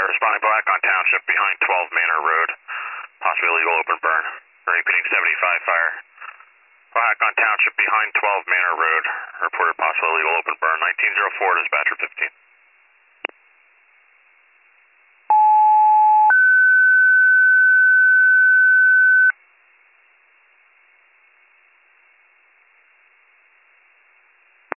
responding Blackcon Township behind 12 Manor Road. Possibly illegal open burn. Repeating 75 fire. Blackcon Township behind 12 Manor Road. Reported possible illegal open burn. 1904 dispatcher 15.